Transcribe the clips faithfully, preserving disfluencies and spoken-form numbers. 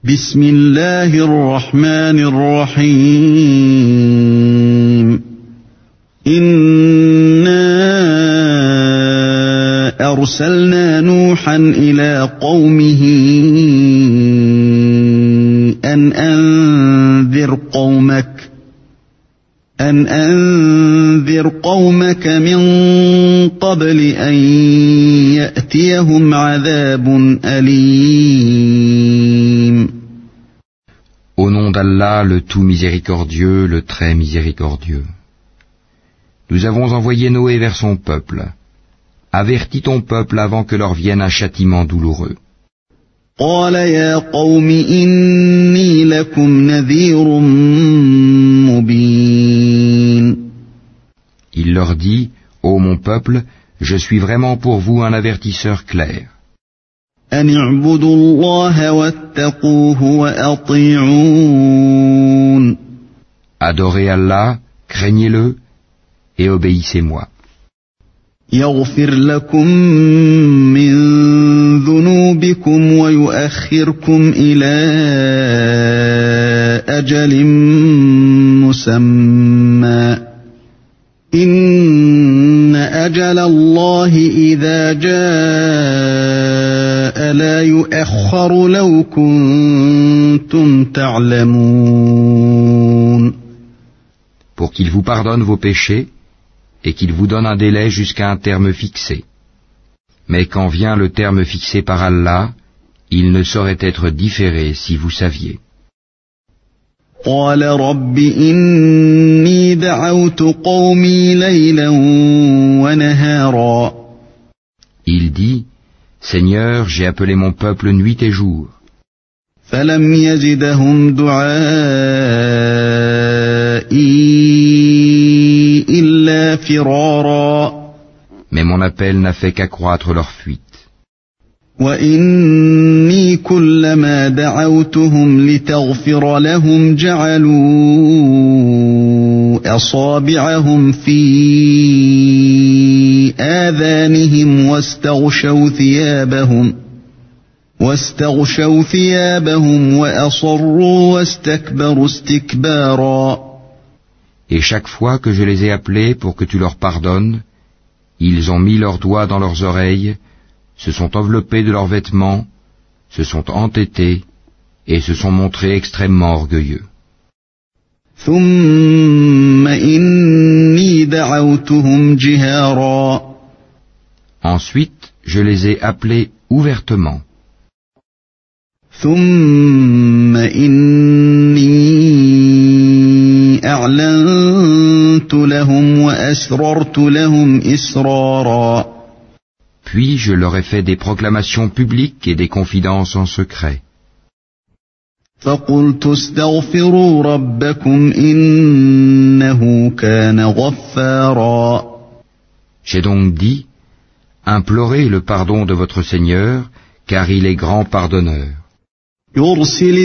بسم الله الرحمن الرحيم إنا أرسلنا نوحا إلى قومه أن أنذر قومك أن أنذر قومك من قبل أن يأتيهم عذاب أليم. Au nom d'Allah, le tout miséricordieux, le très miséricordieux. Nous avons envoyé Noé vers son peuple. Avertis ton peuple avant que leur vienne un châtiment douloureux. قال يا قوم إني لكم نذير مبين. Il leur dit, ô mon peuple, je suis vraiment pour vous un avertisseur clair. أن اعبدوا الله واتقوه وأطيعون. Adorez Allah, craignez-le et obéissez-moi. يغفر لكم من ذنوبكم ويؤخركم إلى أجل مسمى إن أجل الله إذا جاء لا يؤخر لو كنتم تعلمون. Pour qu'il vous pardonne vos péchés et qu'il vous donne un délai jusqu'à un terme fixé. Mais quand vient le terme fixé par Allah, il ne saurait être différé si vous saviez. قال رب إني دعوت قومي ليلا ونهارا. Il dit, Seigneur, j'ai appelé mon peuple nuit et jour. فلم يزدهم دعائي إلا فرارا. Mais mon appel n'a fait qu'accroître leur fuite. وإني كلما دعوتهم لتغفر لهم جعلوا أصابعهم في آذانهم واستغشوا ثيابهم واستغشوا ثيابهم وأصروا واستكبروا استكبارا. Et chaque fois que je les ai appelés pour que tu leur pardonnes, ils ont mis leurs doigts dans leurs oreilles, se sont enveloppés de leurs vêtements, se sont entêtés et se sont montrés extrêmement orgueilleux. ثم إني دعوتهم جهارا. Ensuite, je les ai appelés ouvertement. ثم إني أعلنت لهم وأسررت لهم إسرارا. Puis je leur ai fait des proclamations publiques et des confidences en secret. فقلت استغفروا ربكم إنه كان غفارا. J'ai donc dit, implorez le pardon de votre Seigneur, car il est grand pardonneur. يرسل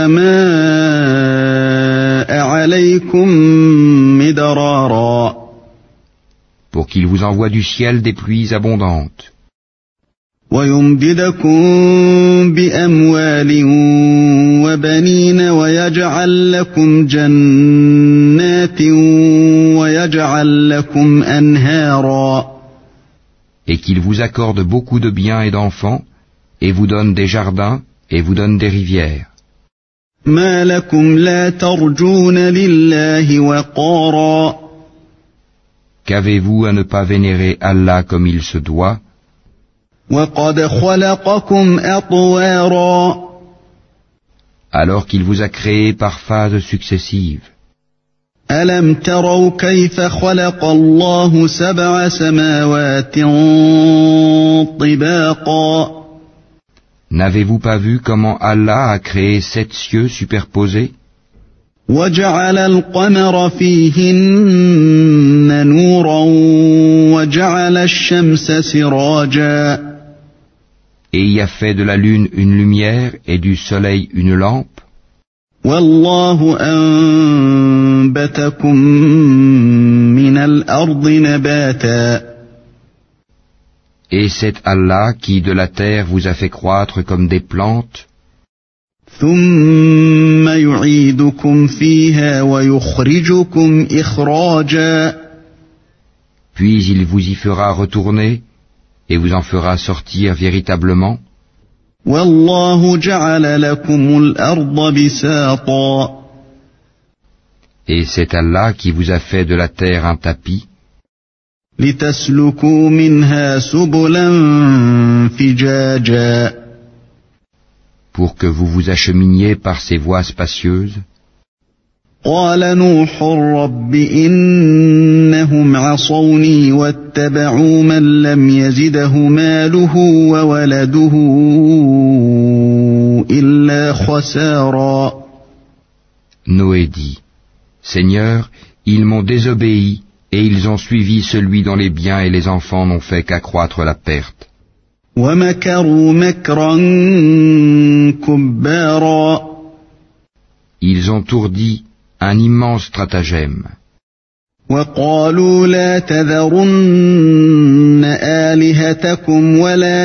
السماء عليكم مدرارا. Pour qu'il vous envoie du ciel des pluies abondantes. ويمددكم بأموال وبنين ويجعل لكم جنات ويجعل لكم أنهارا. Et qu'il vous accorde beaucoup de biens et d'enfants, et vous donne des jardins, et vous donne des rivières. ما لكم لا ترجون لله وقارا. Qu'avez-vous à ne pas vénérer Allah comme il se doit? وقد خلقكم أطوارا. Alors qu'il vous a créé par phases successives. ألم تروا كيف خلق الله سبع سماوات طباقا. N'avez-vous pas vu comment Allah a créé sept cieux superposés? وجعل القمر فيهن نورا وجعل الشمس سراجا. Et y a fait de la lune une lumière et du soleil une lampe. والله أنبتكم من الأرض نباتا. Et c'est Allah qui de la terre vous a fait croître comme des plantes. ثم يعيدكم فيها ويخرجكم إخراجا. Puis il vous y fera retourner et vous en fera sortir véritablement. والله جعل لكم الأرض بساطا. Et c'est Allah qui vous a fait de la terre un tapis, لتسلكوا منها سبلا فجاجا. pour que vous vous acheminiez par ces voies spacieuses. قال نوح رب إنهم عصوني واتبعوا من لم يزده ماله وولده إلا خسارا. Noé dit, Seigneur, ils m'ont désobéi et ils ont suivi celui dont les biens et les enfants n'ont fait qu'accroître la perte. ومكروا مكرا كبارا. Ils ont ourdi un immense stratagème. وقالوا لا تذرن آلهتكم ولا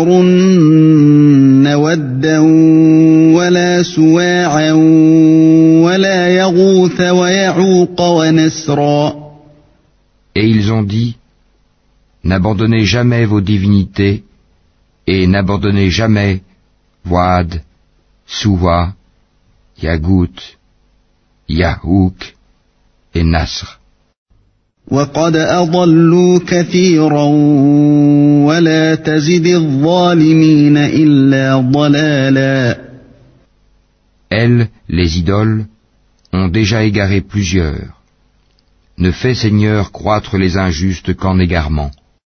تذرن ودا ولا سواعا ولا يغوث ويعوق ونسرا. Et ils ont dit, n'abandonnez jamais vos divinités et n'abandonnez jamais Wad, Suwa, Yagout, Yahouk et Nasr. وقد أضلوا كثيرا ولا تزد الظالمين إلا ضلالا. Elles, les idoles, ont déjà égaré plusieurs. Ne fais, Seigneur, croître les injustes qu'en égarement.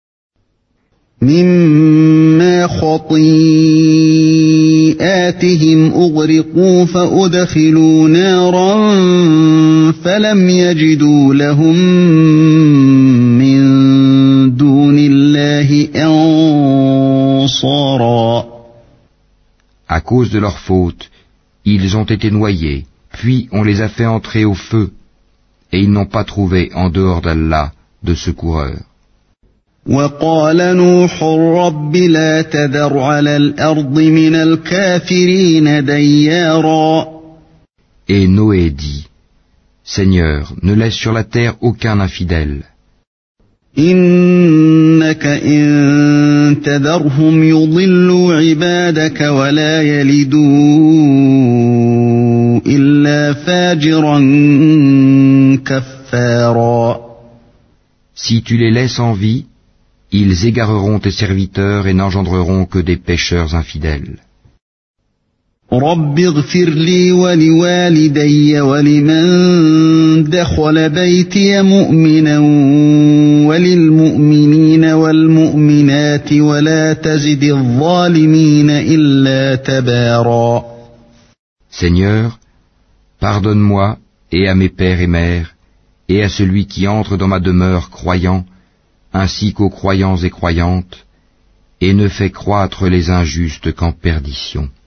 مما خطيئاتهم أغرقوا فأدخلوا نارا فلم يجدوا لهم من دون الله أنصارا. À cause de leur faute, ils ont été noyés, puis on les a fait entrer au feu, et ils n'ont pas trouvé en dehors d'Allah de secoureurs. وقال نوح رب لا تذر على الأرض من الكافرين ديارا. Et Noé dit, Seigneur, ne laisse sur la terre aucun infidèle. إنك إن تذرهم يضلوا عبادك ولا يلدوا إلا فاجرا كفارا. Si tu les laisses en vie, ils égareront tes serviteurs et n'engendreront que des pécheurs infidèles. رب اغفر لي ولوالدي ولمن دخل بيتي مؤمنا وللمؤمنين والمؤمنات ولا تزد الظالمين إلا تبارا. Seigneur, pardonne-moi et à mes pères et mères, et à celui qui entre dans ma demeure croyant, ainsi qu'aux croyants et croyantes, et ne fais croître les injustes qu'en perdition.